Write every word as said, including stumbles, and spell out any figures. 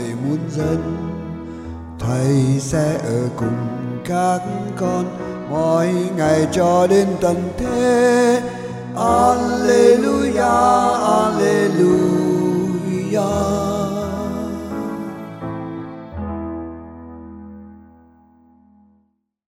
muôn dân. Thầy sẽ ở cùng các con mỗi ngày cho đến tận thế. Alleluia.